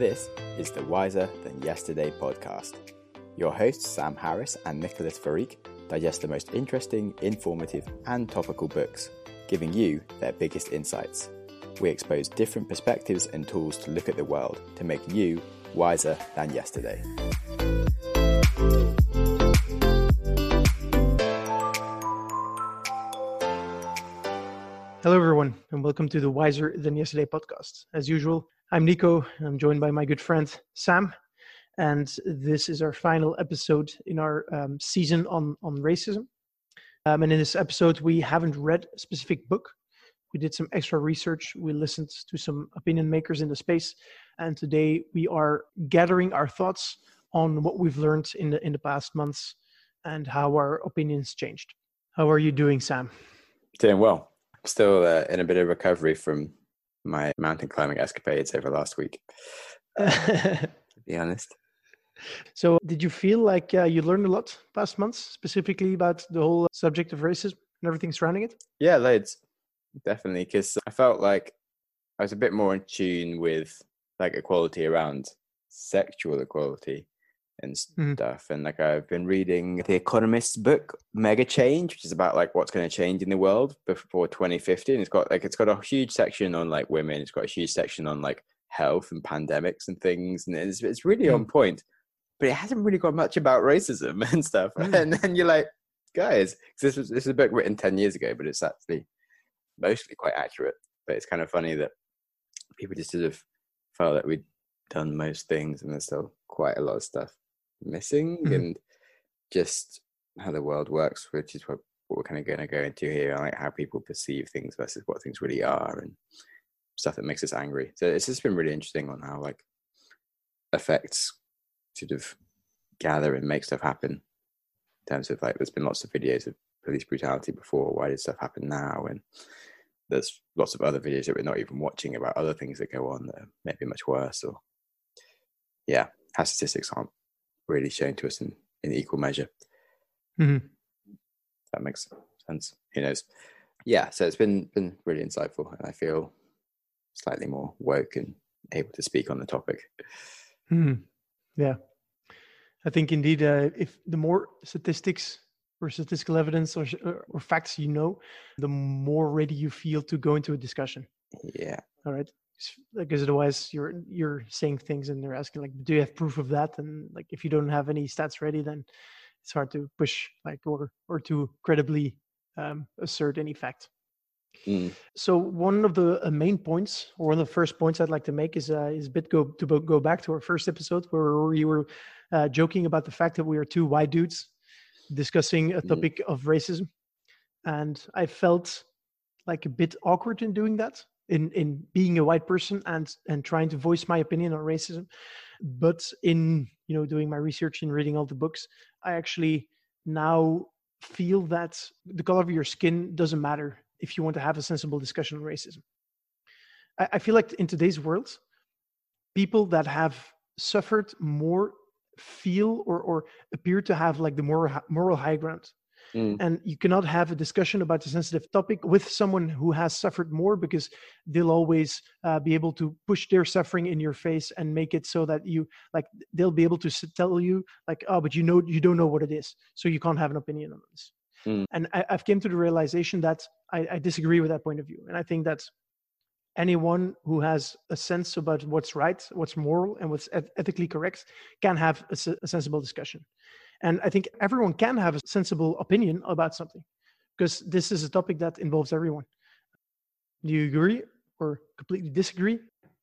This is the Wiser Than Yesterday podcast. Your hosts, Sam Harris and Nicholas Farik, digest the most interesting, informative, and topical books, giving you their biggest insights. We expose different perspectives and tools to look at the world to make you wiser than yesterday. Hello, everyone, and welcome to the Wiser Than Yesterday podcast. As usual, I'm Nico, and I'm joined by my good friend, Sam. And this is our final episode in our season on racism. And in this episode, we haven't read a specific book. We did some extra research. We listened to some opinion makers in the space. And today we are gathering our thoughts on what we've learned in the past months and how our opinions changed. How are you doing, Sam? Doing well. Still in a bit of recovery from my mountain climbing escapades over last week, to be honest. So did you feel like you learned a lot past months, specifically about the whole subject of racism and everything surrounding it? Yeah, loads. Definitely, because I felt like I was a bit more in tune with like equality around sexual equality and stuff. And like I've been reading The Economist's book, Mega Change, which is about like what's going to change in the world before 2050. And it's got a huge section on like women. It's got a huge section on like health and pandemics and things. And it's really on point, but it hasn't really got much about racism and stuff. And then you're like, guys, this is a book written 10 years ago, but it's actually mostly quite accurate. But it's kind of funny that people just sort of felt that we'd done most things and there's still quite a lot of stuff missing. And just how the world works, which is what we're kind of going to go into here, like how people perceive things versus what things really are and stuff that makes us angry. So it's just been really interesting on how like effects sort of gather and make stuff happen in terms of like there's been lots of videos of police brutality before. Why did stuff happen now? And there's lots of other videos that we're not even watching about other things that go on that are maybe much worse, or how statistics aren't really shown to us in equal measure. That makes sense. Who knows? Yeah, so it's been really insightful, and I feel slightly more woke and able to speak on the topic. Yeah, I think indeed, if the more statistics or statistical evidence or facts you know, the more ready you feel to go into a discussion. Yeah. All right. Because otherwise you're saying things and they're asking like, do you have proof of that? And like, if you don't have any stats ready, then it's hard to push like or to credibly assert any fact. So one of the main points, or one of the first points I'd like to make is go back to our first episode where we were joking about the fact that we are two white dudes discussing a topic of racism. And I felt like a bit awkward in doing that. In being a white person and trying to voice my opinion on racism. But in, doing my research and reading all the books, I actually now feel that the color of your skin doesn't matter if you want to have a sensible discussion on racism. I feel like in today's world, people that have suffered more feel or appear to have like the moral high ground. And you cannot have a discussion about a sensitive topic with someone who has suffered more, because they'll always be able to push their suffering in your face and make it so that they'll be able to tell you like, oh, but you don't know what it is, so you can't have an opinion on this. And I've came to the realization that I disagree with that point of view. And I think that anyone who has a sense about what's right, what's moral, and what's ethically correct can have a sensible discussion. And I think everyone can have a sensible opinion about something, because this is a topic that involves everyone. Do you agree or completely disagree?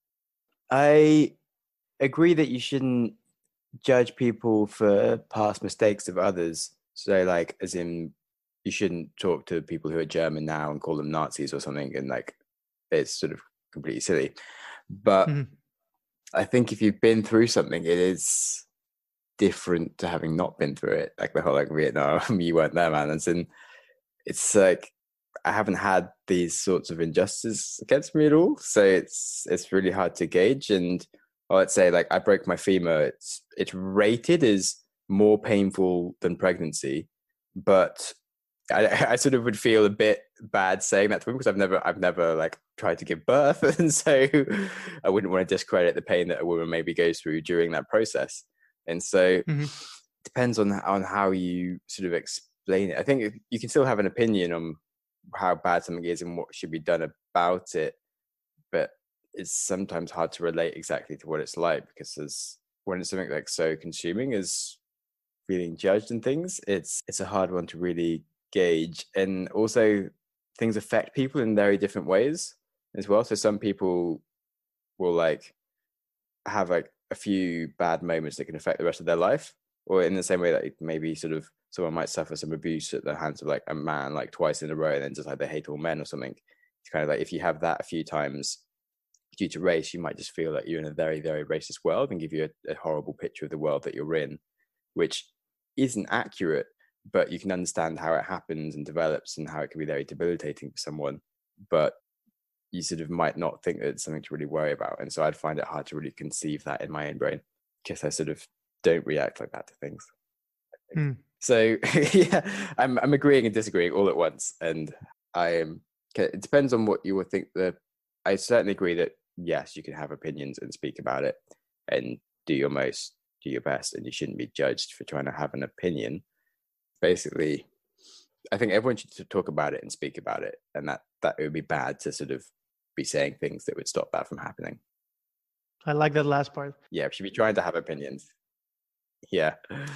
I agree that you shouldn't judge people for past mistakes of others. So like, as in, you shouldn't talk to people who are German now and call them Nazis or something, and like, it's sort of completely silly. But I think if you've been through something, it is different to having not been through it. Like the whole like Vietnam, you weren't there, man. And it's like I haven't had these sorts of injustices against me at all, so it's really hard to gauge. And let's say like I broke my femur. It's rated as more painful than pregnancy, but I sort of would feel a bit bad saying that to him because I've never like tried to give birth, and so I wouldn't want to discredit the pain that a woman maybe goes through during that process. And so Mm-hmm. it depends on how you sort of explain it. I think you can still have an opinion on how bad something is and what should be done about it, but it's sometimes hard to relate exactly to what it's like, because when it's something like so consuming as feeling judged and things, it's a hard one to really gauge. And also things affect people in very different ways as well. So some people will like have like a few bad moments that can affect the rest of their life, or in the same way that maybe sort of someone might suffer some abuse at the hands of like a man like twice in a row and then just like they hate all men or something. It's kind of like if you have that a few times due to race, you might just feel like you're in a very, very racist world and give you a horrible picture of the world that you're in, which isn't accurate, but you can understand how it happens and develops and how it can be very debilitating for someone, but you sort of might not think that it's something to really worry about. And so I'd find it hard to really conceive that in my own brain because I sort of don't react like that to things. So yeah, I'm agreeing and disagreeing all at once, and it depends on what you would think. I certainly agree that yes, you can have opinions and speak about it and do your best, and you shouldn't be judged for trying to have an opinion. Basically, I think everyone should talk about it and speak about it, and that it would be bad to sort of be saying things that would stop that from happening. I like that last part. Yeah, we should be trying to have opinions. Yeah.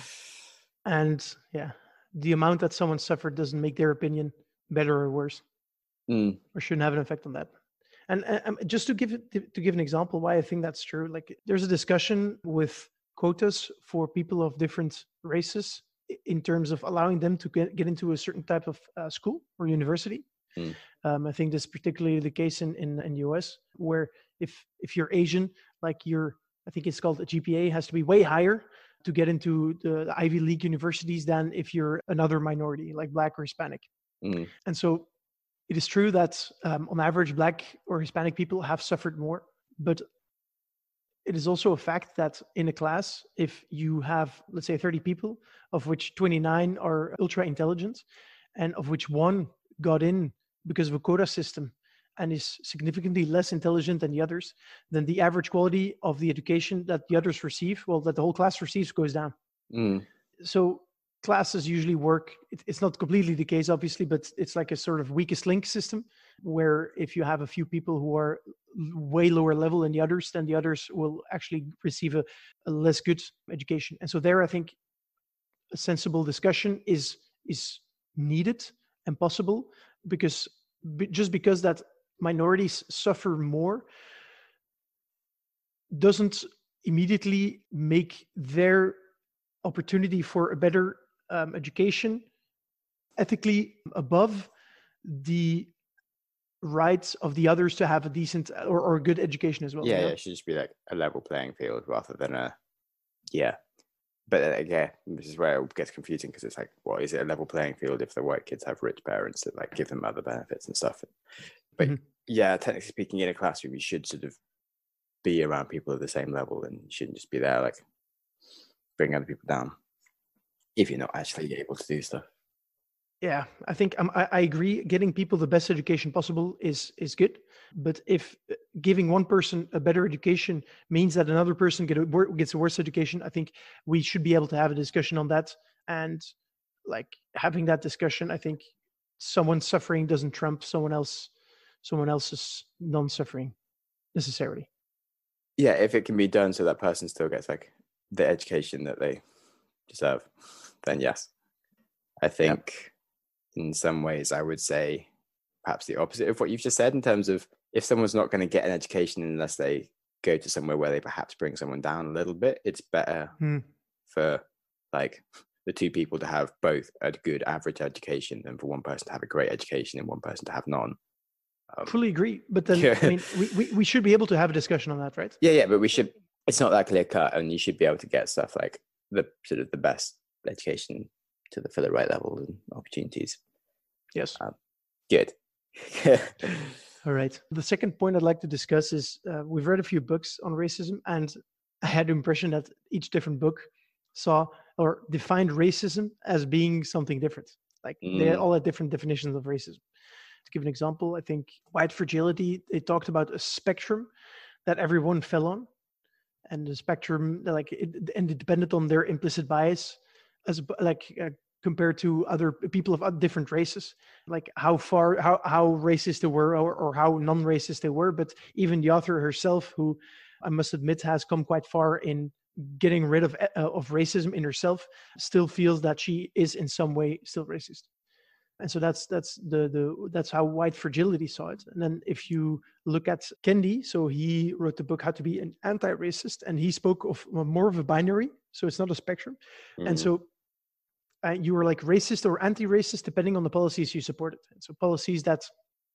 And yeah, the amount that someone suffered doesn't make their opinion better or worse, or shouldn't have an effect on that. And just to give an example why I think that's true, like there's a discussion with quotas for people of different races in terms of allowing them to get into a certain type of school or university. I think this is particularly the case in US, where if you're Asian, like I think it's called a GPA, has to be way higher to get into the Ivy League universities than if you're another minority, like Black or Hispanic. And so it is true that on average, Black or Hispanic people have suffered more, but it is also a fact that in a class, if you have, let's say, 30 people, of which 29 are ultra intelligent, and of which one got in because of a quota system and is significantly less intelligent than the others, then the average quality of the education that the others receive, that the whole class receives, goes down. So classes usually work. It's not completely the case, obviously, but it's like a sort of weakest link system where if you have a few people who are way lower level than the others, then the others will actually receive a less good education. And so there, I think a sensible discussion is needed and possible, because that minorities suffer more doesn't immediately make their opportunity for a better education ethically above the rights of the others to have a decent or good education as well. Yeah, it should just be like a level playing field rather than But again, this is where it gets confusing, because it's like, what is it a level playing field if the white kids have rich parents that like give them other benefits and stuff? But yeah, technically speaking, in a classroom, you should sort of be around people of the same level, and you shouldn't just be there like bring other people down if you're not actually able to do stuff. Yeah, I think I agree. Getting people the best education possible is good, but if giving one person a better education means that another person gets a worse education, I think we should be able to have a discussion on that. And like having that discussion, I think someone's suffering doesn't trump someone else's non-suffering necessarily. Yeah, if it can be done so that person still gets like the education that they deserve, then yes. I think in some ways I would say perhaps the opposite of what you've just said, in terms of if someone's not going to get an education unless they go to somewhere where they perhaps bring someone down a little bit, it's better for like the two people to have both a good average education than for one person to have a great education and one person to have none. Fully agree. But then, I mean, we should be able to have a discussion on that, right? Yeah, but it's not that clear cut, and you should be able to get stuff like the sort of the best education for the right level and opportunities. Yes. Good. All right. The second point I'd like to discuss is we've read a few books on racism, and I had the impression that each different book saw or defined racism as being something different. Like they all had different definitions of racism. To give an example, I think white fragility, they talked about a spectrum that everyone fell on, and the spectrum, and it depended on their implicit bias, as compared to other people of different races, like how racist they were, or how non-racist they were. But even the author herself, who I must admit has come quite far in getting rid of racism in herself, still feels that she is in some way still racist. And so that's how white fragility saw it. And then if you look at Kendi, so he wrote the book How to Be an Anti-Racist, and he spoke of more of a binary, so it's not a spectrum. And so you were like racist or anti-racist depending on the policies you supported. And so policies that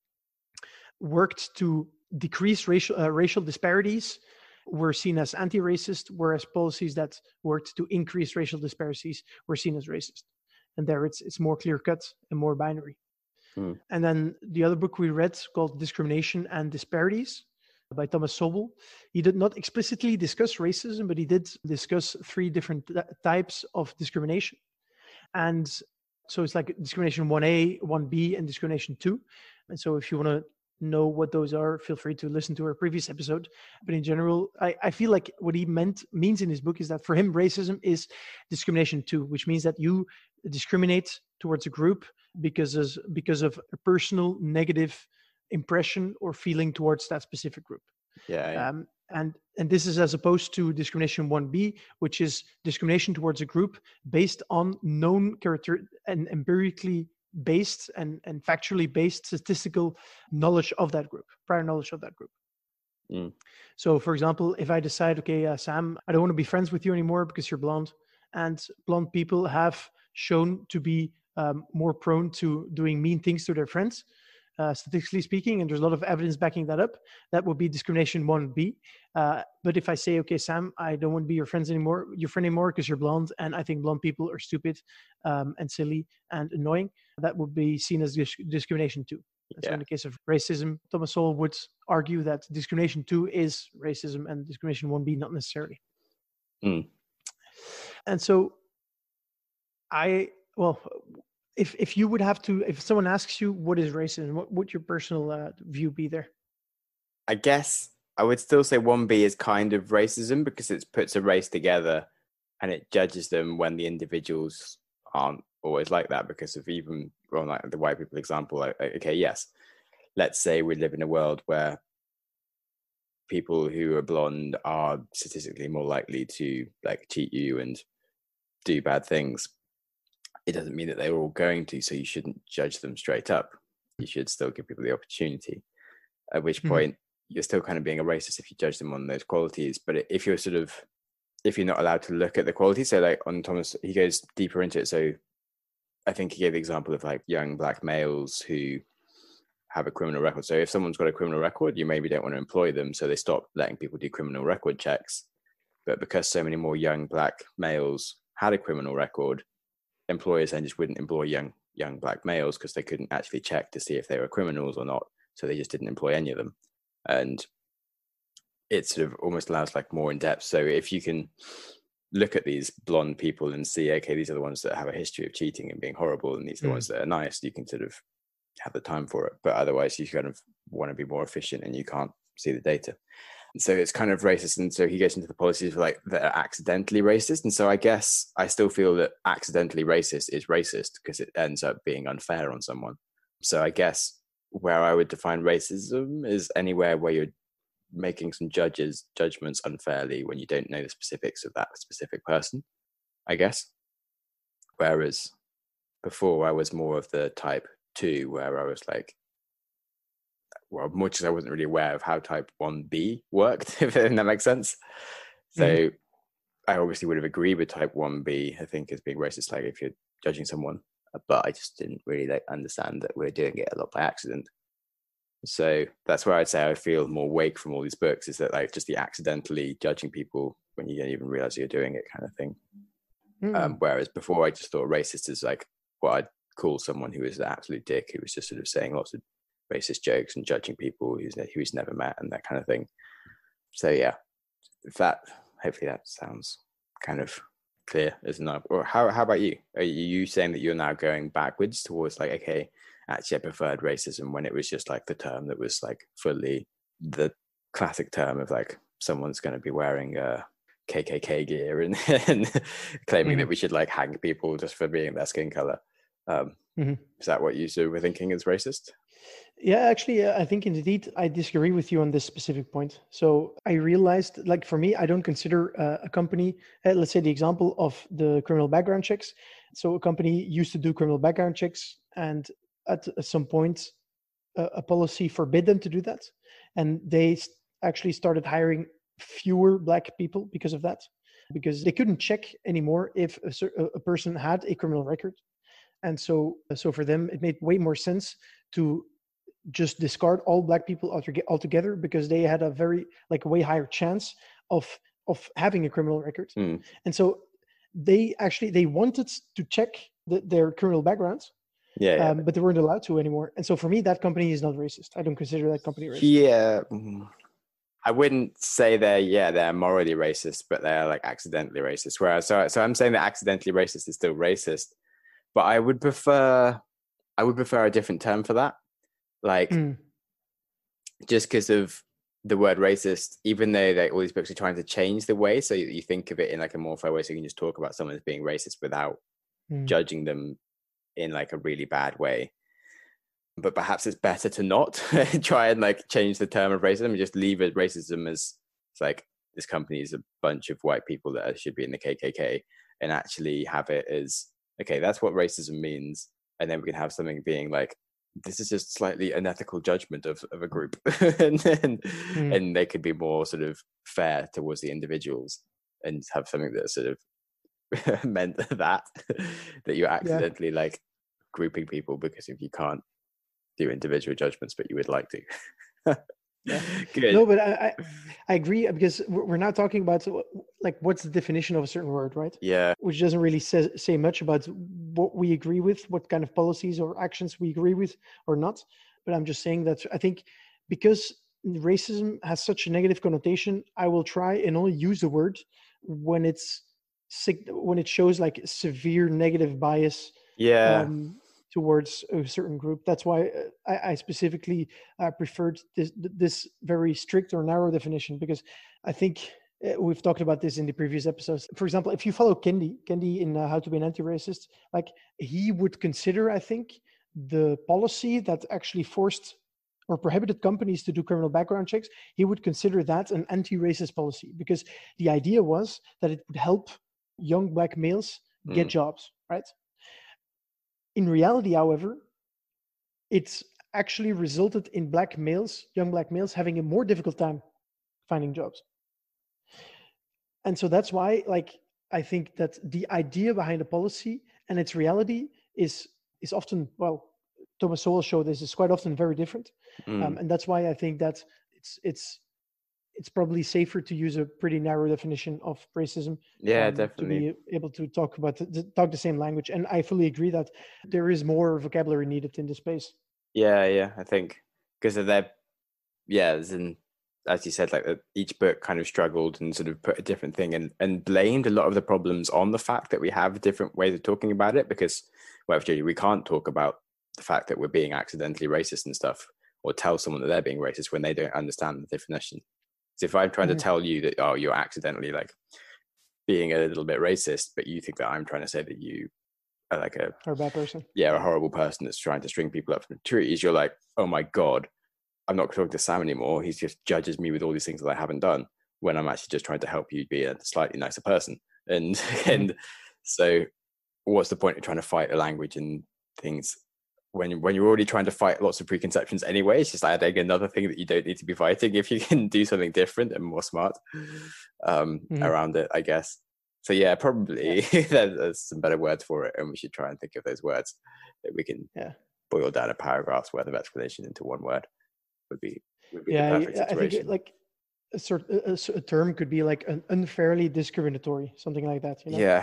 worked to decrease racial disparities were seen as anti-racist, whereas policies that worked to increase racial disparities were seen as racist. And there it's more clear-cut and more binary. And then the other book we read, called Discrimination and Disparities by Thomas Sobel, he did not explicitly discuss racism, but he did discuss 3 different types of discrimination. And so it's like discrimination 1A, 1B, and discrimination 2. And so if you want to know what those are, feel free to listen to our previous episode. But in general, I feel like what he means in his book is that for him, racism is discrimination 2, which means that you discriminate towards a group because of a personal negative impression or feeling towards that specific group. And this is as opposed to discrimination 1B, which is discrimination towards a group based on known character and empirically based and factually based statistical knowledge of that group, prior knowledge of that group. So for example, if I decide, okay, Sam, I don't want to be friends with you anymore because you're blonde, and blonde people have shown to be more prone to doing mean things to their friends, statistically speaking, and there's a lot of evidence backing that up, that would be discrimination 1B. But if I say, okay, Sam, I don't want to be your friend anymore because you're blonde, and I think blonde people are stupid and silly and annoying, that would be seen as discrimination 2. And so in the case of racism, Thomas Sowell would argue that discrimination 2 is racism and discrimination 1B not necessarily. And so if you would have to, if someone asks you what is racism, what would your personal view be there? I guess I would still say 1B is kind of racism because it puts a race together and it judges them when the individuals aren't always like that, because of even, well, like the white people example, okay, yes, let's say we live in a world where people who are blonde are statistically more likely to like cheat you and do bad things. It doesn't mean that they're all going to, so you shouldn't judge them straight up. You should still give people the opportunity, at which point you're still kind of being a racist if you judge them on those qualities. But if you're not allowed to look at the qualities, so like on Thomas, he goes deeper into it. So I think he gave the example of like young black males who have a criminal record. So if someone's got a criminal record, you maybe don't want to employ them, so they stop letting people do criminal record checks. But because so many more young black males had a criminal record, employers then just wouldn't employ young black males because they couldn't actually check to see if they were criminals or not. So they just didn't employ any of them. And it sort of almost allows like more in depth. So if you can look at these blonde people and see, okay, these are the ones that have a history of cheating and being horrible, and these are the ones that are nice, you can sort of have the time for it. But otherwise you kind of want to be more efficient and you can't see the data. So it's kind of racist. And so he gets into the policies like that are accidentally racist. And so I guess I still feel that accidentally racist is racist because it ends up being unfair on someone. So I guess where I would define racism is anywhere where you're making some judgments unfairly when you don't know the specifics of that specific person, I guess. Whereas before I was more of the type 2, where I was like, well, much as I wasn't really aware of how type 1B worked, if that makes sense. So I obviously would have agreed with type 1B, I think, as being racist, like if you're judging someone, but I just didn't really like understand that we're doing it a lot by accident. So that's where I'd say I feel more wake from all these books, is that like just the accidentally judging people when you don't even realize you're doing it kind of thing. Whereas before I just thought racist is like what I'd call someone who is an absolute dick, who was just sort of saying lots of racist jokes and judging people who's never met and that kind of thing. So yeah, hopefully that sounds kind of clear as enough. Or how about you? Are you saying that you're now going backwards towards like, okay, actually I preferred racism when it was just like the term that was like fully the classic term of like someone's going to be wearing KKK gear and, and claiming that we should like hang people just for being their skin color. Is that what you were thinking is racist? Yeah, actually, I think indeed I disagree with you on this specific point. So I realized, like for me, I don't consider a company, let's say the example of the criminal background checks. So a company used to do criminal background checks, and at some point, a policy forbid them to do that. And they actually started hiring fewer Black people because of that, because they couldn't check anymore if a person had a criminal record. And so for them, it made way more sense to just discard all Black people altogether, because they had a very like way higher chance of having a criminal record. And so they wanted to check their criminal backgrounds, but they weren't allowed to anymore. And so for me, that company is not racist. I don't consider that company racist. Yeah, I wouldn't say they're morally racist, but they're like accidentally racist. Whereas so I'm saying that accidentally racist is still racist, but I would prefer a different term for that. Like, just because of the word racist, even though like all these books are trying to change the way so you think of it in like a more fair way, so you can just talk about someone as being racist without judging them in like a really bad way. But perhaps it's better to not try and like change the term of racism and just leave it racism as it's like this company is a bunch of white people that should be in the KKK, and actually have it as, okay, that's what racism means. And then we can have something being like, this is just slightly unethical judgment of a group. and they could be more sort of fair towards the individuals and have something that sort of meant that you're accidentally like grouping people because if you can't do individual judgments, but you would like to. Good. No, but I agree, because we're now talking about like what's the definition of a certain word, right? Yeah. Which doesn't really say much about what we agree with, what kind of policies or actions we agree with or not. But I'm just saying that I think because racism has such a negative connotation, I will try and only use the word when it shows like severe negative bias. Towards a certain group. That's why I specifically preferred this very strict or narrow definition, because I think we've talked about this in the previous episodes. For example, if you follow Kendi in How to Be an Anti-Racist, like he would consider, I think, the policy that actually forced or prohibited companies to do criminal background checks, he would consider that an anti-racist policy, because the idea was that it would help young Black males get jobs, right? In reality, however, it's actually resulted in young Black males, having a more difficult time finding jobs. And so that's why, like, I think that the idea behind a policy and its reality is often, well, Thomas Sowell showed this, is quite often very different. And that's why I think that it's probably safer to use a pretty narrow definition of racism. Definitely. To be able to talk the same language. And I fully agree that there is more vocabulary needed in this space. Yeah, I think because of their, as you said, like each book kind of struggled and sort of put a different thing and blamed a lot of the problems on the fact that we have different ways of talking about it, because, well, we can't talk about the fact that we're being accidentally racist and stuff, or tell someone that they're being racist when they don't understand the definition. So if I'm trying to tell you that, oh, you're accidentally like being a little bit racist, but you think that I'm trying to say that you are like a bad person. Yeah, a horrible person that's trying to string people up from trees, you're like, oh my God, I'm not talking to Sam anymore. He just judges me with all these things that I haven't done, when I'm actually just trying to help you be a slightly nicer person. And so what's the point of trying to fight a language and things when you're already trying to fight lots of preconceptions anyway? It's just adding another thing that you don't need to be fighting if you can do something different and more smart around it, I guess. So yeah, probably there's some better words for it, and we should try and think of those words that we can boil down a paragraph's worth of explanation into one word. Would be the perfect situation. I think like a term could be like an unfairly discriminatory, something like that. You know? Yeah,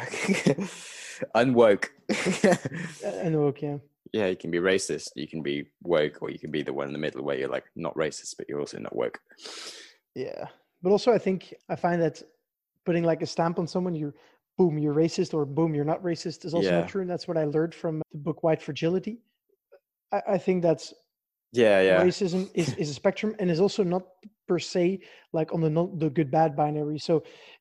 unwoke. Unwoke, yeah. Yeah, you can be racist, you can be woke, or you can be the one in the middle where you're like not racist, but you're also not woke. Yeah, but also I find that putting like a stamp on someone, you're boom, you're racist, or boom, you're not racist is also not Yeah. true. And that's what I learned from the book White Fragility. I think that's Yeah. racism is a spectrum, and is also not per se like on the good bad binary. So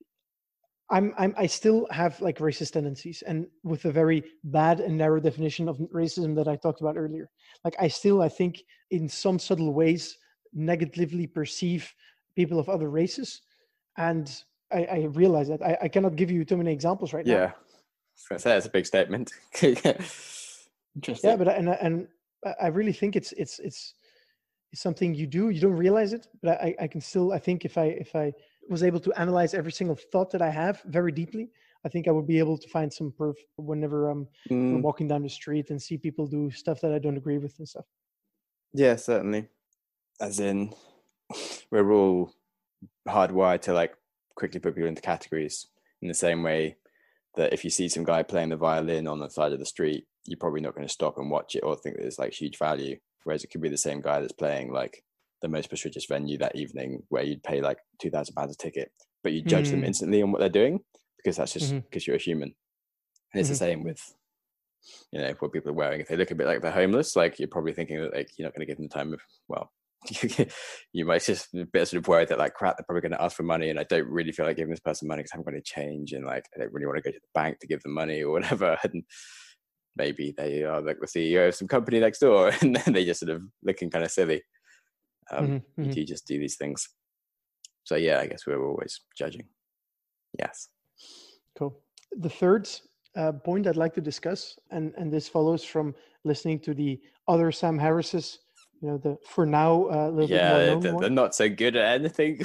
I still have like racist tendencies, and with a very bad and narrow definition of racism that I talked about earlier. Like I think in some subtle ways negatively perceive people of other races, and I realize that I cannot give you too many examples right now. Yeah. That's a big statement. Interesting. Yeah, but I really think it's something you do. You don't realize it, but I can still. I think if I was able to analyze every single thought that I have very deeply, I think I would be able to find some proof whenever we're walking down the street and see people do stuff that I don't agree with and stuff. Yeah, certainly. As in, we're all hardwired to like quickly put people into categories in the same way that if you see some guy playing the violin on the side of the street, you're probably not going to stop and watch it or think that it's like huge value. Whereas it could be the same guy that's playing like the most prestigious venue that evening where you'd pay like £2,000 a ticket, but you judge them instantly on what they're doing because that's just because you're a human. And it's the same with, you know, what people are wearing. If they look a bit like they're homeless, like you're probably thinking that like you're not going to give them the time of, well, you might just be a bit sort of worried that like, crap, they're probably going to ask for money and I don't really feel like giving this person money because I'm going to change and like I don't really want to go to the bank to give them money or whatever. And maybe they are like the CEO of some company next door and then they just sort of looking kind of silly. You do just do these things. So yeah, I guess we're always judging. Yes. Cool. The third point I'd like to discuss, and this follows from listening to the other Sam Harris's, you know, the for now a little bit more known one. They're not so good at anything.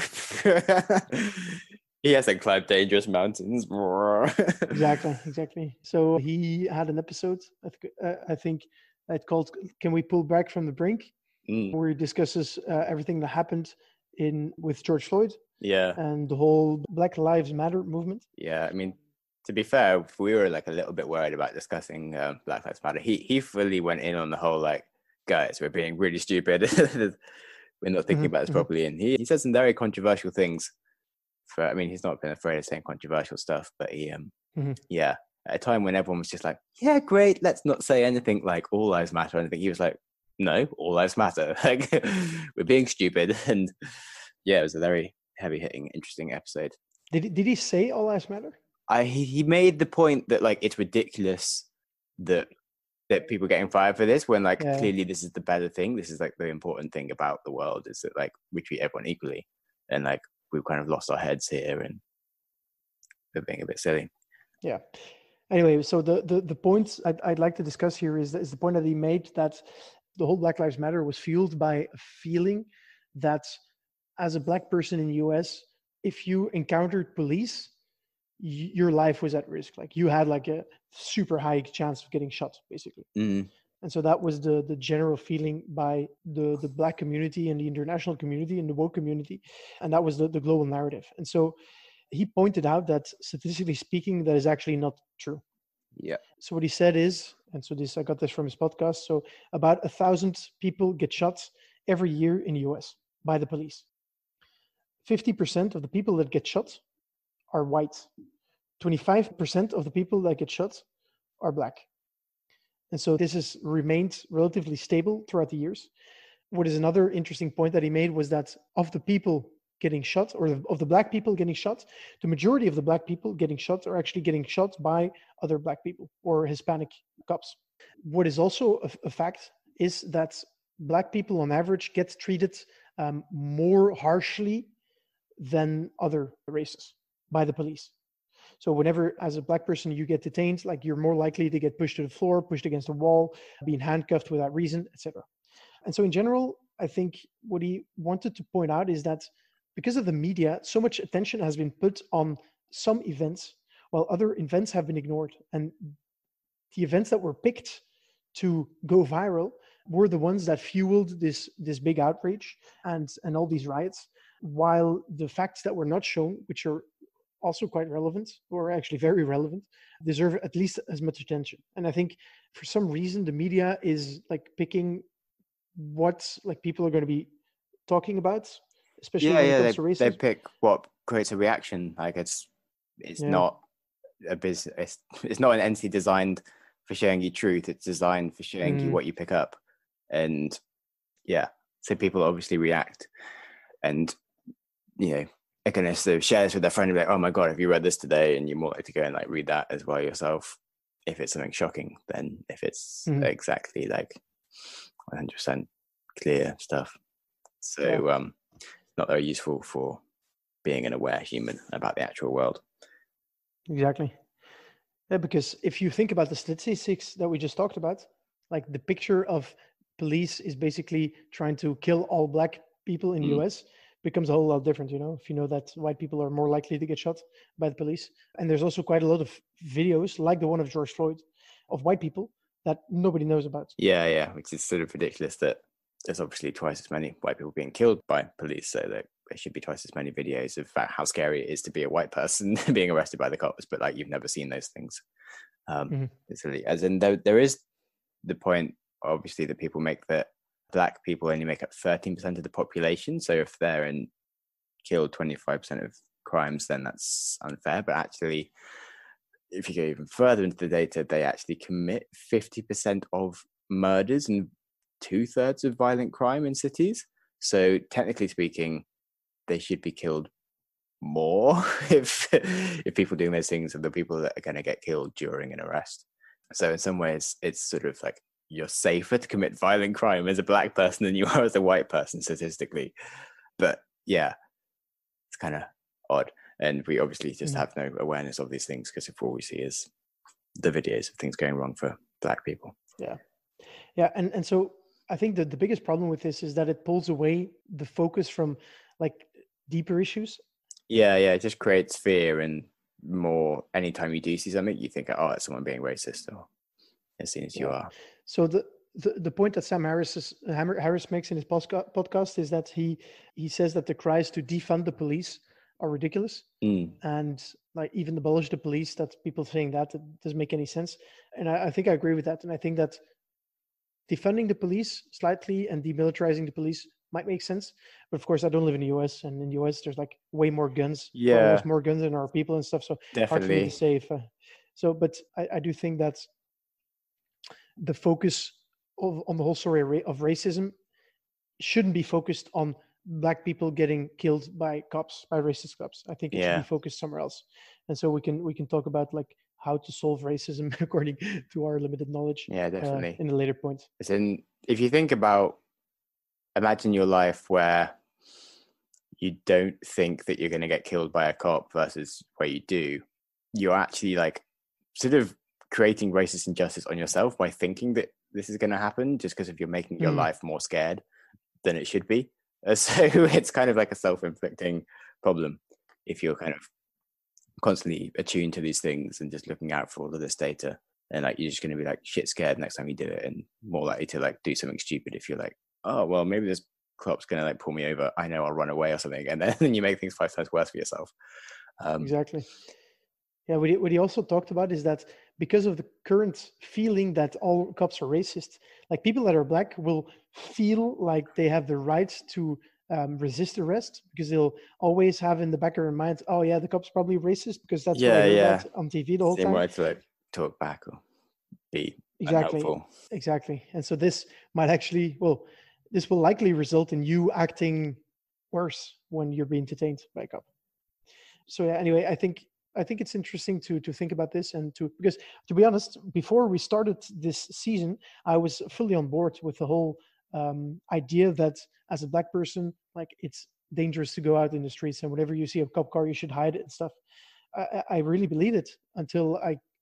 He hasn't climbed dangerous mountains. Exactly. So he had an episode, I think, it's called "Can We Pull Back from the Brink," where he discusses everything that happened with George Floyd. Yeah. And the whole Black Lives Matter movement. Yeah, I mean, to be fair, we were like a little bit worried about discussing Black Lives Matter. He fully went in on the whole like, guys, we're being really stupid. We're not thinking about this properly. And he said some very controversial things. I mean, he's not been afraid of saying controversial stuff, but he, yeah, at a time when everyone was just like, yeah, great, let's not say anything like all lives matter or anything. He was like, no, all lives matter. Like, we're being stupid. And yeah, it was a very heavy-hitting, interesting episode. Did he say all lives matter? He made the point that like it's ridiculous that people are getting fired for this when like clearly this is the better thing. This is like the important thing about the world is that like we treat everyone equally, and like we've kind of lost our heads here and we're being a bit silly. Yeah. Anyway, so the point I'd like to discuss here is the point that he made, that the whole Black Lives Matter was fueled by a feeling that as a Black person in the US, if you encountered police, your life was at risk. Like you had like a super high chance of getting shot, basically. And so that was the general feeling by the Black community and the international community and the woke community. And that was the global narrative. And so he pointed out that statistically speaking, that is actually not true. Yeah. So what he said is, and so I got this from his podcast, so about 1,000 people get shot every year in the US by the police. 50% of the people that get shot are white. 25% of the people that get shot are Black. And so this has remained relatively stable throughout the years. What is another interesting point that he made was that of the people getting shot, or of the Black people getting shot, the majority of the Black people getting shot are actually getting shot by other Black people or Hispanic cops. What is also a fact is that Black people on average get treated more harshly than other races by the police. So whenever, as a Black person, you get detained, like you're more likely to get pushed to the floor, pushed against a wall, being handcuffed without reason, etc. And so in general, I think what he wanted to point out is that because of the media, so much attention has been put on some events while other events have been ignored. And the events that were picked to go viral were the ones that fueled this big outrage and all these riots, while the facts that were not shown, which are also quite relevant, or actually very relevant, deserve at least as much attention. And I think for some reason the media is like picking what like people are going to be talking about, especially when it comes to racism. They pick what creates a reaction. Like it's not a business. It's not an entity designed for showing you truth. It's designed for showing you what you pick up. And yeah, so people obviously react, and are going to sort of share this with their friend and be like, oh my God, have you read this today? And you're more likely to go and like read that as well yourself if it's something shocking than if it's exactly like 100% clear stuff. So not very useful for being an aware human about the actual world. Exactly. Yeah, because if you think about the statistics that we just talked about, like the picture of police is basically trying to kill all black people in the US becomes a whole lot different, if you know that white people are more likely to get shot by the police. And there's also quite a lot of videos like the one of George Floyd of white people that nobody knows about. Yeah, which is sort of ridiculous that there's obviously twice as many white people being killed by police, so that there should be twice as many videos of how scary it is to be a white person being arrested by the cops, but like you've never seen those things. It's really, as in there is the point, obviously, that people make that black people only make up 13% of the population. So if they're killed 25% of crimes, then that's unfair. But actually, if you go even further into the data, they actually commit 50% of murders and 2/3 of violent crime in cities. So technically speaking, they should be killed more if people doing those things are the people that are going to get killed during an arrest. So in some ways, it's sort of like you're safer to commit violent crime as a black person than you are as a white person statistically. But yeah, it's kind of odd. And we obviously just have no awareness of these things because if all we see is the videos of things going wrong for black people. Yeah. And so I think that the biggest problem with this is that it pulls away the focus from like deeper issues. Yeah, it just creates fear, and more anytime you do see something, you think, oh, it's someone being racist, or as soon as you are. So the point that Sam Harris makes in his podcast is that he says that the cries to defund the police are ridiculous, and like even abolish the police. That people saying that it doesn't make any sense, and I think I agree with that. And I think that defunding the police slightly and demilitarizing the police might make sense, but of course I don't live in the US, and in the US there's like way more guns. There's more guns than our people and stuff, so definitely hard for me to say if but I do think that the focus on the whole story of racism shouldn't be focused on black people getting killed by racist cops. I think it should be focused somewhere else, and so we can talk about like how to solve racism according to our limited knowledge. Definitely in a later point. As in, if you think about, imagine your life where you don't think that you're going to get killed by a cop versus where you do, you're actually like sort of creating racist injustice on yourself by thinking that this is going to happen, just because if you're making your life more scared than it should be. So it's kind of like a self-inflicting problem if you're kind of constantly attuned to these things and just looking out for all of this data, and like you're just going to be like shit scared next time you do it, and more likely to like do something stupid if you're like, oh well, maybe this cop's going to like pull me over, I know I'll run away or something, and then you make things 5 times worse for yourself. Exactly. Yeah, what he also talked about is that because of the current feeling that all cops are racist, like people that are black will feel like they have the right to resist arrest, because they'll always have in the back of their mind, oh yeah, the cop's probably racist because that's what I heard about on TV the whole time. Right to like talk back or be unhelpful. Exactly. And so this might actually, this will likely result in you acting worse when you're being detained by a cop. So yeah, anyway, I think it's interesting to think about this, and because to be honest, before we started this season, I was fully on board with the whole idea that as a black person, like it's dangerous to go out in the streets, and whenever you see a cop car, you should hide it and stuff. I really believed it until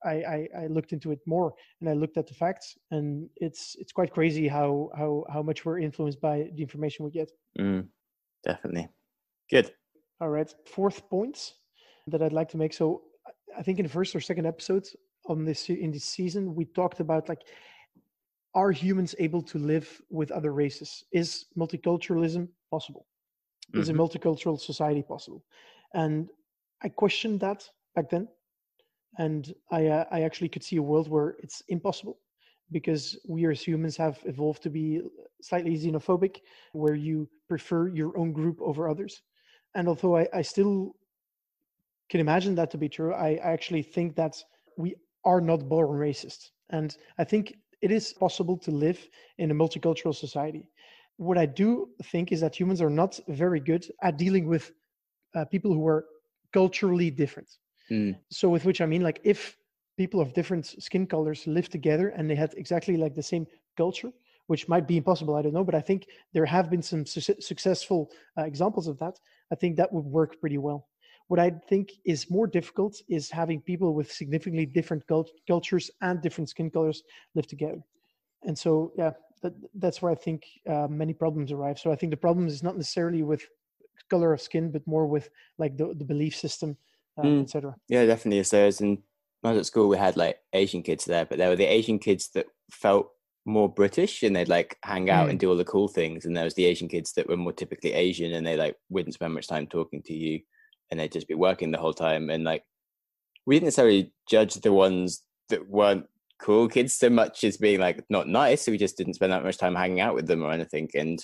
I looked into it more, and I looked at the facts, and it's quite crazy how much we're influenced by the information we get. Definitely. Good. All right. 4th point that I'd like to make. So I think in the first or second episode in this season, we talked about like, are humans able to live with other races? Is multiculturalism possible? Is a multicultural society possible? And I questioned that back then. And I actually could see a world where it's impossible, because we as humans have evolved to be slightly xenophobic, where you prefer your own group over others. And although I still can imagine that to be true. I actually think that we are not born racist. And I think it is possible to live in a multicultural society. What I do think is that humans are not very good at dealing with people who are culturally different. Mm. So with which I mean, like, if people of different skin colors live together and they had exactly like the same culture, which might be impossible, I don't know, but I think there have been some successful examples of that. I think that would work pretty well. What I think is more difficult is having people with significantly different cultures and different skin colors live together. And so, yeah, that's where I think many problems arise. So I think the problem is not necessarily with color of skin, but more with like the belief system, etc. Yeah, definitely. So as in, when I was at school, we had like Asian kids there, but there were the Asian kids that felt more British and they'd like hang out and do all the cool things. And there was the Asian kids that were more typically Asian and they like wouldn't spend much time talking to you and they'd just be working the whole time. And like, we didn't necessarily judge the ones that weren't cool kids so much as being like not nice. So we just didn't spend that much time hanging out with them or anything. And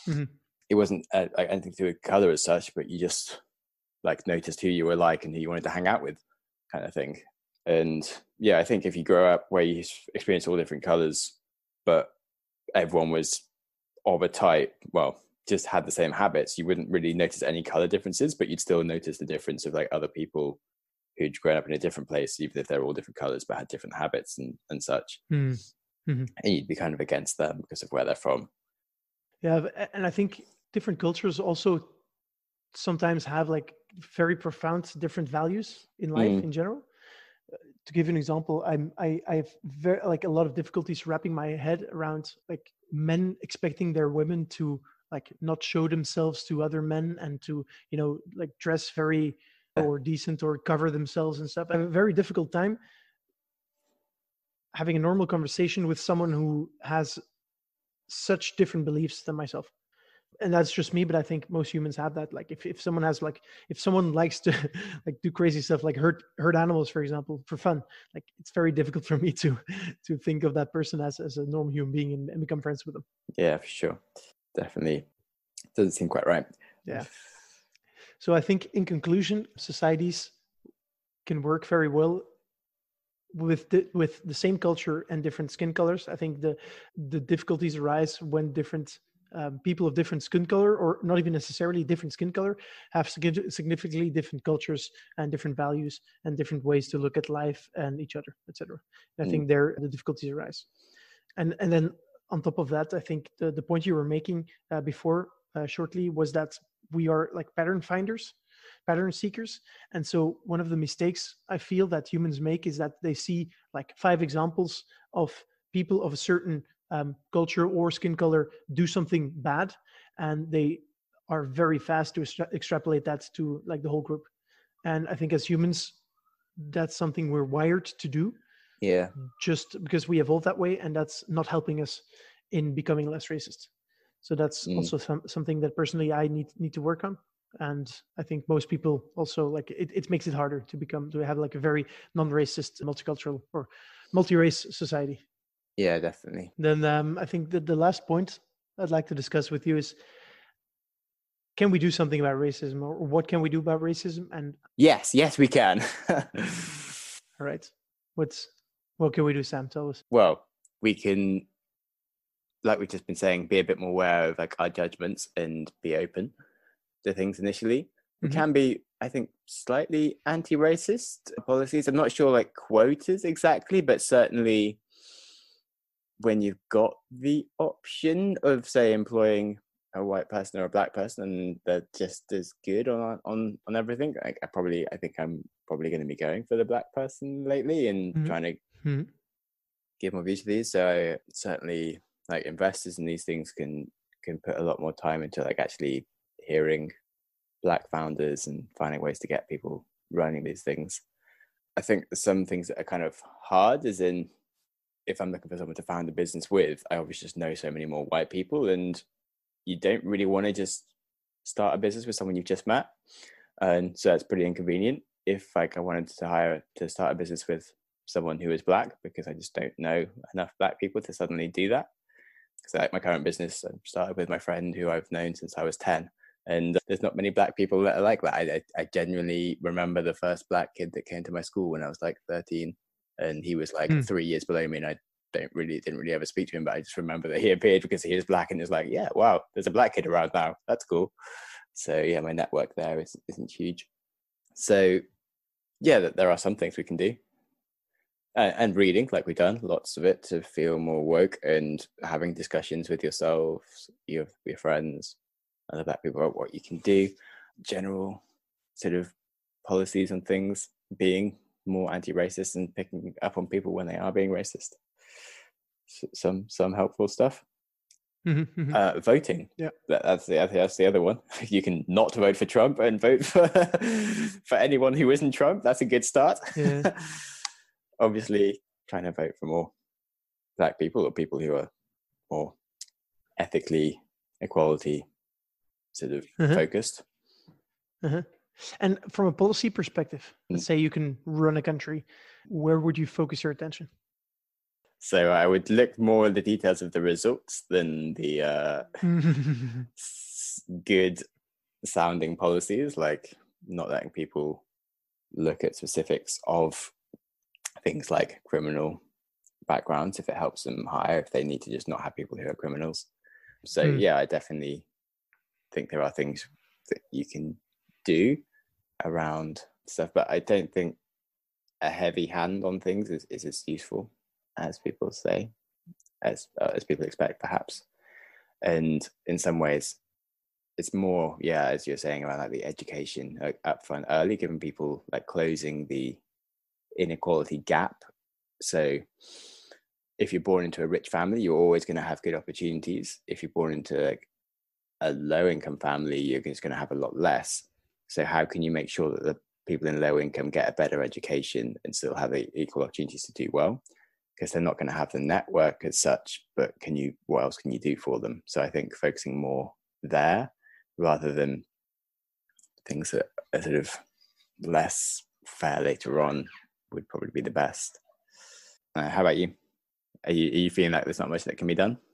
it wasn't like anything to do with color as such, but you just like noticed who you were like and who you wanted to hang out with, kind of thing. And yeah, I think if you grow up where you experience all different colors, but everyone was of a type, well, just had the same habits, you wouldn't really notice any color differences, but you'd still notice the difference of like other people who'd grown up in a different place, even if they're all different colors, but had different habits and such. And you'd be kind of against them because of where they're from. Yeah, and I think different cultures also sometimes have like very profound different values in life in general. To give you an example, I have very like a lot of difficulties wrapping my head around like men expecting their women to like not show themselves to other men and to, you know, like dress very or decent or cover themselves and stuff. I have a very difficult time having a normal conversation with someone who has such different beliefs than myself. And that's just me, but I think most humans have that. Like if someone has like, if someone likes to like do crazy stuff, like hurt animals, for example, for fun, like it's very difficult for me to think of that person as a normal human being and become friends with them. Yeah, for sure. Definitely. Doesn't seem quite right. Yeah. So I think in conclusion, societies can work very well with the same culture and different skin colors. I think the difficulties arise when different people of different skin color, or not even necessarily different skin color, have significantly different cultures and different values and different ways to look at life and each other, etc. I think there the difficulties arise. And then on top of that, I think the point you were making before shortly was that we are like pattern finders, pattern seekers. And so one of the mistakes I feel that humans make is that they see like 5 examples of people of a certain culture or skin color do something bad, and they are very fast to extrapolate that to like the whole group. And I think as humans, that's something we're wired to do. Yeah. Just because we evolved that way, and that's not helping us in becoming less racist. So that's also something that personally I need to work on. And I think most people also like it makes it harder to have like a very non-racist, multicultural or multi-race society. Yeah, definitely. Then I think that the last point I'd like to discuss with you is, can we do something about racism, or what can we do about racism? And yes, we can. All right. What can we do, Sam? Tell us. Well, we can, like we've just been saying, be a bit more aware of like our judgments and be open to things initially. We can be, I think, slightly anti-racist policies. I'm not sure like quotas exactly, but certainly when you've got the option of, say, employing a white person or a black person and they're just as good on everything, I think I'm probably going to be going for the black person lately and trying to give more views to these. So certainly like investors in these things can put a lot more time into like actually hearing black founders and finding ways to get people running these things. I think some things that are kind of hard is in, if I'm looking for someone to found a business with, I obviously just know so many more white people, and you don't really want to just start a business with someone you've just met. And so that's pretty inconvenient. If like I wanted to start a business with someone who is black, because I just don't know enough black people to suddenly do that. So like my current business, I started with my friend who I've known since I was 10. And there's not many black people that are like that. I genuinely remember the first black kid that came to my school when I was like 13, and he was like 3 years below me, and I didn't really ever speak to him, but I just remember that he appeared because he was black, and it was like, yeah, wow, there's a black kid around now. That's cool. So yeah, my network there isn't huge. So yeah, there are some things we can do. And reading, like we've done, lots of it to feel more woke, and having discussions with yourselves, your friends, other black people about what you can do. General sort of policies and things, being more anti-racist and picking up on people when they are being racist. Some helpful stuff. Voting. Yeah, that's the other one. You can not vote for Trump and vote for anyone who isn't Trump. That's a good start. Yeah. Obviously, trying to vote for more black people or people who are more ethically equality sort of focused. And from a policy perspective, let's say you can run a country, where would you focus your attention? So I would look more at the details of the results than the good sounding policies, like not letting people look at specifics of things like criminal backgrounds if it helps them hire, if they need to just not have people who are criminals. So yeah, I definitely think there are things that you can do around stuff, but I don't think a heavy hand on things is as useful as people say, as people expect perhaps. And in some ways it's more, yeah, as you're saying, around like the education up front early, giving people like closing the inequality gap. So if you're born into a rich family, you're always going to have good opportunities. If you're born into like a low income family, you're just going to have a lot less. So how can you make sure that the people in low income get a better education and still have equal opportunities to do well? Because they're not going to have the network as such, but what else can you do for them? So I think focusing more there rather than things that are sort of less fair later on would probably be the best. How about you? Are you feeling like there's not much that can be done?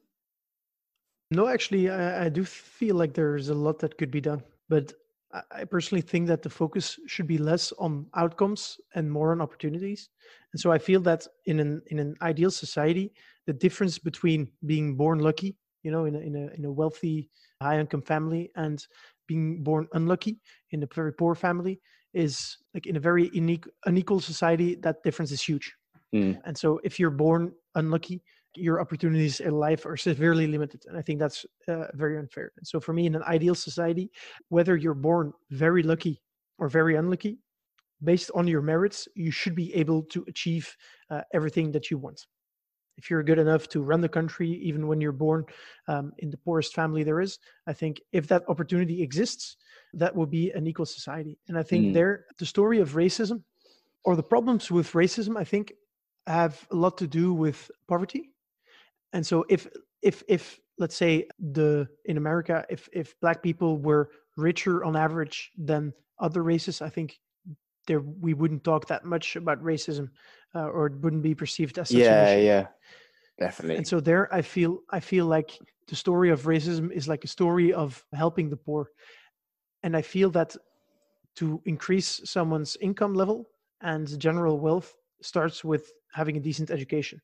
No, actually, I do feel like there's a lot that could be done, but I personally think that the focus should be less on outcomes and more on opportunities. And so I feel that in an ideal society, the difference between being born lucky, in a wealthy, high income family, and being born unlucky in a very poor family is like in a very unequal society. That difference is huge. And so if you're born unlucky, your opportunities in life are severely limited. And I think that's very unfair. And so for me, in an ideal society, whether you're born very lucky or very unlucky, based on your merits, you should be able to achieve everything that you want. If you're good enough to run the country, even when you're born in the poorest family there is, I think if that opportunity exists, that would be an equal society. And I think the story of racism or the problems with racism, I think, have a lot to do with poverty. And so if let's say in America, if black people were richer on average than other races, I think we wouldn't talk that much about racism, or it wouldn't be perceived as such an issue. Yeah, definitely. And so there, I feel like the story of racism is like a story of helping the poor. And I feel that to increase someone's income level and general wealth starts with having a decent education.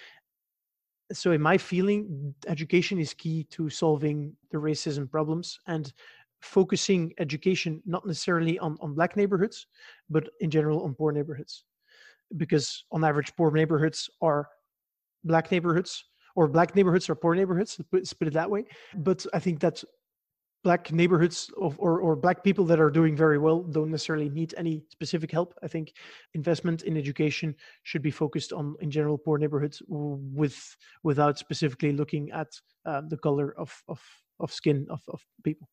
So in my feeling, education is key to solving the racism problems and focusing education not necessarily on black neighborhoods, but in general on poor neighborhoods. Because on average, poor neighborhoods are black neighborhoods, or black neighborhoods are poor neighborhoods, let's put it that way. But I think that black neighborhoods or black people that are doing very well don't necessarily need any specific help. I think investment in education should be focused on, in general, poor neighborhoods without specifically looking at the color of skin of people.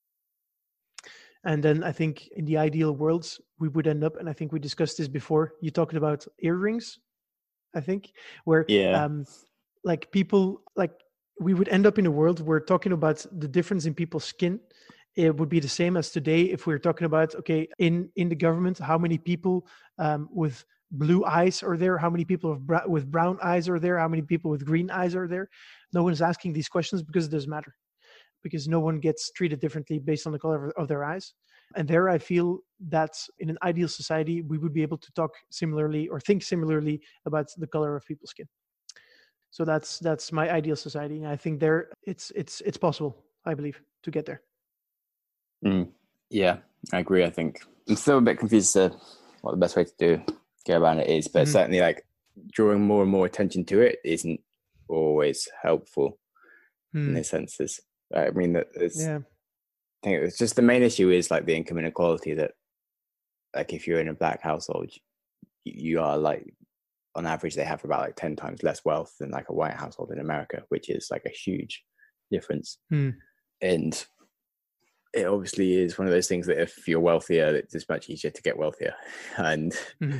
And then I think in the ideal worlds, we would end up, and I think we discussed this before, you talked about earrings, I think, where like people, like we would end up in a world where talking about the difference in people's skin, it would be the same as today if we're talking about, okay, in the government, how many people with blue eyes are there? How many people with brown eyes are there? How many people with green eyes are there? No one's asking these questions because it doesn't matter. because no one gets treated differently based on the color of their eyes. And there I feel that in an ideal society, we would be able to talk similarly or think similarly about the color of people's skin. So that's my ideal society. And I think there it's possible, I believe, to get there. Yeah, I agree. I think I'm still a bit confused as to what the best way to go around it is, but certainly like drawing more and more attention to it isn't always helpful in those senses. I mean, I think it's just the main issue is like the income inequality, that like if you're in a black household, you are like, on average, they have about like 10 times less wealth than like a white household in America, which is like a huge difference. And it obviously is one of those things that if you're wealthier, it's much easier to get wealthier. And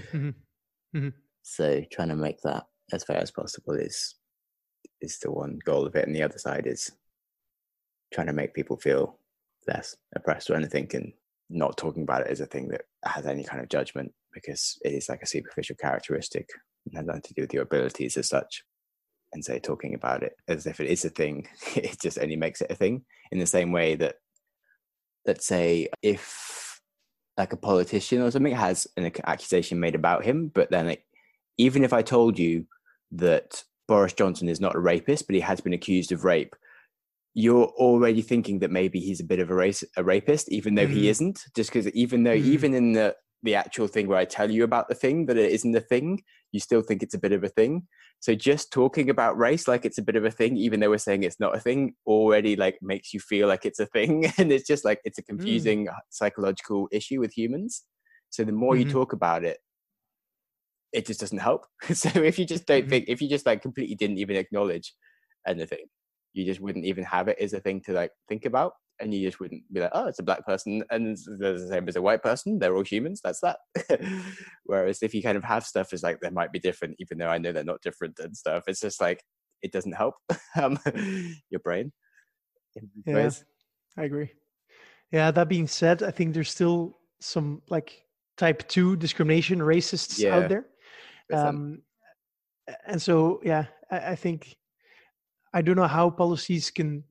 so trying to make that as fair as possible is the one goal of it. And the other side is trying to make people feel less oppressed or anything, and not talking about it as a thing that has any kind of judgment, because it is like a superficial characteristic and has nothing to do with your abilities as such. And so talking about it as if it is a thing, it just only makes it a thing. In the same way that, let's say, if like a politician or something has an accusation made about him, but then even if I told you that Boris Johnson is not a rapist, but he has been accused of rape, you're already thinking that maybe he's a bit of a rapist, even though he isn't. Just because even in the actual thing where I tell you about the thing that it isn't a thing, you still think it's a bit of a thing. So just talking about race like it's a bit of a thing, even though we're saying it's not a thing, already like makes you feel like it's a thing. And it's just like, it's a confusing psychological issue with humans. So the more you talk about it, it just doesn't help. So if you just don't think, if you just like completely didn't even acknowledge anything, you just wouldn't even have it as a thing to like think about. And you just wouldn't be like, oh, it's a black person and they're the same as a white person. They're all humans. That's that. Whereas if you kind of have stuff as like, they might be different, even though I know they're not different and stuff, it's just like, it doesn't help your brain. Yeah, I agree. Yeah, that being said, I think there's still some like type 2 discrimination racists out there. And so, yeah, I think, I don't know how policies can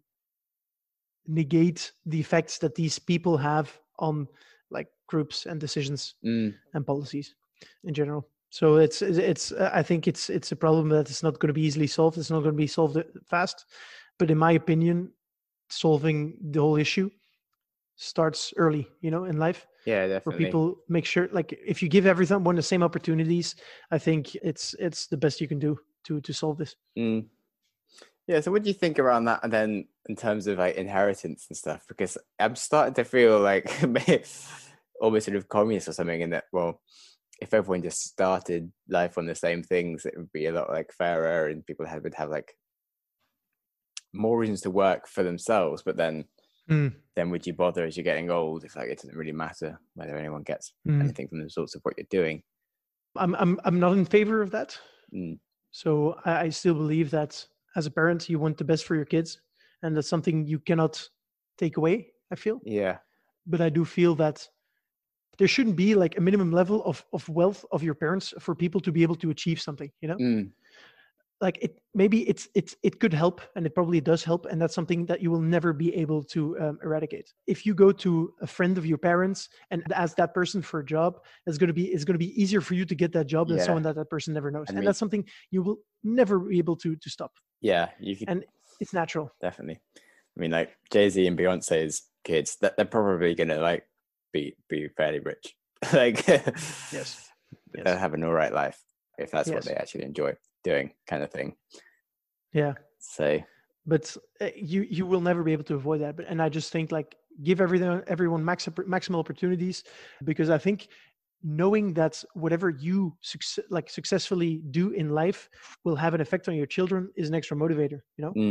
negate the effects that these people have on like groups and decisions and policies in general. So it's I think it's a problem that is not going to be easily solved. It's not going to be solved fast, but in my opinion, solving the whole issue starts early, in life. Yeah, definitely. Where people make sure, like, if you give everyone the same opportunities, I think it's the best you can do to solve this. Yeah, so what do you think around that, and then in terms of like inheritance and stuff? Because I'm starting to feel like almost sort of communist or something, in that, well, if everyone just started life on the same things, it would be a lot like fairer, and people would have like more reasons to work for themselves. But then would you bother as you're getting old if like it doesn't really matter whether anyone gets anything from the results of what you're doing? I'm not in favor of that. So I still believe that as a parent, you want the best for your kids, and that's something you cannot take away, I feel. Yeah. But I do feel that there shouldn't be like a minimum level of wealth of your parents for people to be able to achieve something, Like it could help, and it probably does help, and that's something that you will never be able to eradicate. If you go to a friend of your parents and ask that person for a job, it's going to be easier for you to get that job than someone that person never knows, and that's something you will never be able to stop. Yeah, and it's natural. Definitely. I mean, like Jay-Z and Beyonce's kids, that they're probably gonna like be fairly rich. Like, yes, they'll have an all right life if that's what they actually enjoy doing, kind of thing. Yeah. So, but you will never be able to avoid that. And I just think, like, give everyone maximal opportunities, because I think knowing that whatever you successfully do in life will have an effect on your children is an extra motivator.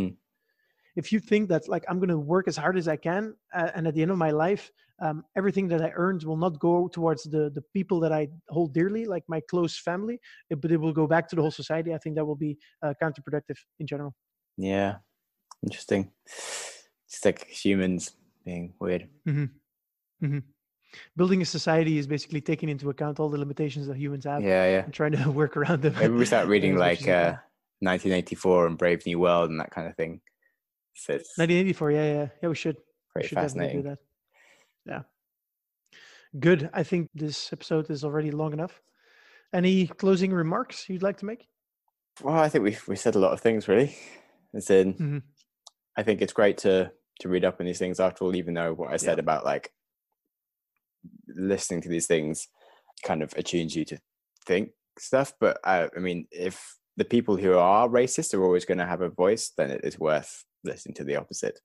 If you think that, like, I'm going to work as hard as I can, and at the end of my life, everything that I earned will not go towards the people that I hold dearly, like my close family, but it will go back to the whole society. I think that will be counterproductive in general. Yeah, interesting. It's like humans being weird. Building a society is basically taking into account all the limitations that humans have. Yeah. And trying to work around them. Maybe we start reading like 1984 and Brave New World and that kind of thing. So it's 1984. Yeah. We should. pretty fascinating. Definitely do that. Yeah. Good. I think this episode is already long enough. Any closing remarks you'd like to make? Well, I think we said a lot of things, really. As in, Mhm. I think it's great to read up on these things after all, even though what I said about like listening to these things kind of attunes you to think stuff. But I mean, if the people who are racist are always going to have a voice, then it is worth listening to the opposite.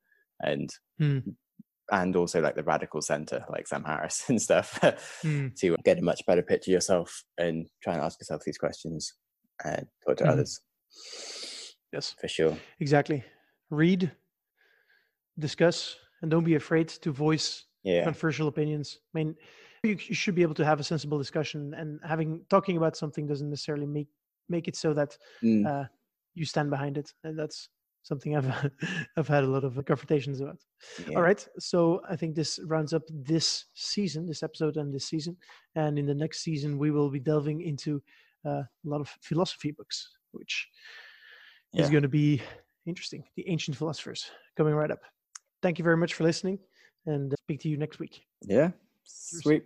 And also like the radical center, like Sam Harris and stuff, to get a much better picture yourself and try and ask yourself these questions and talk to others. Yes, for sure. Exactly. Read, discuss, and don't be afraid to voice controversial opinions. I mean, you should be able to have a sensible discussion, and talking about something doesn't necessarily make it so that you stand behind it, and that's something I've had a lot of confrontations about. All right, so I think this rounds up this episode and this season, and in the next season we will be delving into a lot of philosophy books, which is going to be interesting. The ancient philosophers coming right up. Thank you very much for listening, and speak to you next week. Yeah, sweet.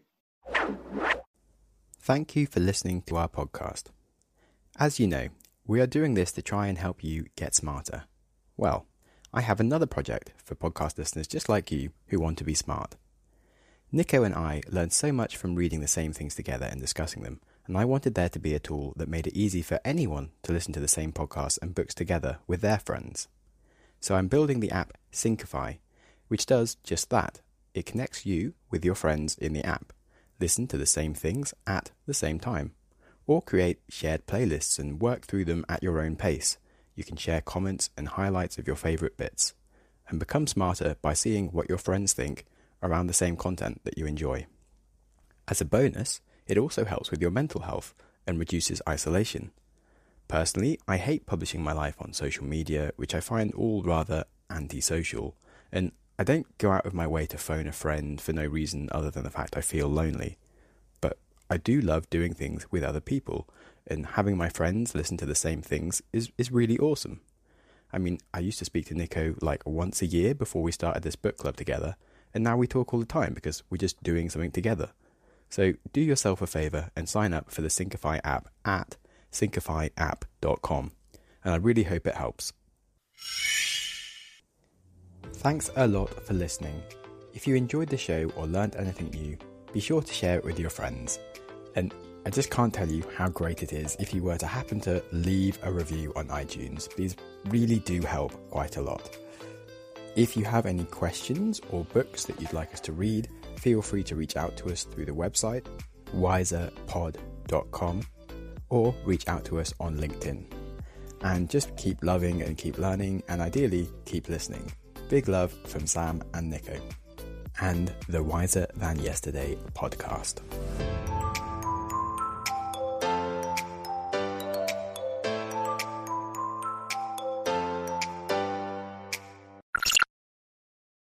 Thank you for listening to our podcast. As you know, we are doing this to try and help you get smarter. Well, I have another project for podcast listeners just like you who want to be smart. Nico and I learned so much from reading the same things together and discussing them, and I wanted there to be a tool that made it easy for anyone to listen to the same podcasts and books together with their friends. So I'm building the app Syncify, which does just that. It connects you with your friends in the app, listen to the same things at the same time, or create shared playlists and work through them at your own pace. You can share comments and highlights of your favourite bits, and become smarter by seeing what your friends think around the same content that you enjoy. As a bonus, it also helps with your mental health and reduces isolation. Personally, I hate publishing my life on social media, which I find all rather antisocial, and I don't go out of my way to phone a friend for no reason other than the fact I feel lonely. But I do love doing things with other people, and having my friends listen to the same things is really awesome. I mean, I used to speak to Nico like once a year before we started this book club together, and now we talk all the time because we're just doing something together. So do yourself a favour and sign up for the Syncify app at syncifyapp.com, and I really hope it helps. Thanks a lot for listening. If you enjoyed the show or learned anything new, be sure to share it with your friends. And I just can't tell you how great it is if you were to happen to leave a review on iTunes. These really do help quite a lot. If you have any questions or books that you'd like us to read, feel free to reach out to us through the website, wiserpod.com, or reach out to us on LinkedIn. And just keep loving and keep learning, and ideally keep listening. Big love from Sam and Nico, and the Wiser Than Yesterday podcast.